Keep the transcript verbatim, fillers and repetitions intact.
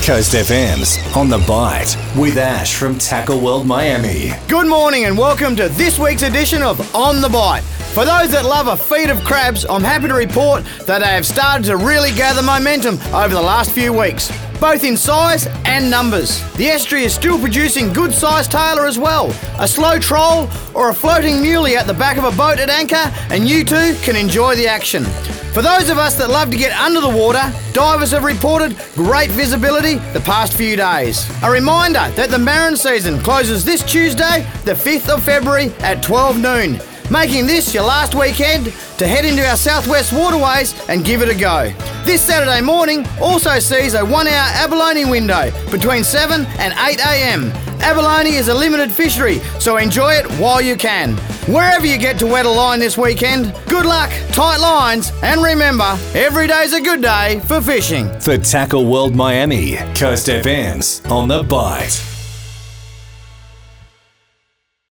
Coast F M's On The Bite with Ash from Tackle World Miami. Good morning and welcome to this week's edition of On The Bite. For those that love a feed of crabs, I'm happy to report that they have started to really gather momentum over the last few weeks, both in size and numbers. The estuary is still producing good sized tailor as well. A slow troll or a floating muley at the back of a boat at anchor and you too can enjoy the action. For those of us that love to get under the water, divers have reported great visibility the past few days. A reminder that the Marron season closes this Tuesday, the fifth of February at twelve noon, making this your last weekend to head into our southwest waterways and give it a go. This Saturday morning also sees a one hour abalone window between seven and eight a.m. Abalone is a limited fishery, so enjoy it while you can. Wherever you get to wet a line this weekend, good luck, tight lines, and remember, every day's a good day for fishing. For Tackle World Miami, Coast F M's On The Bite.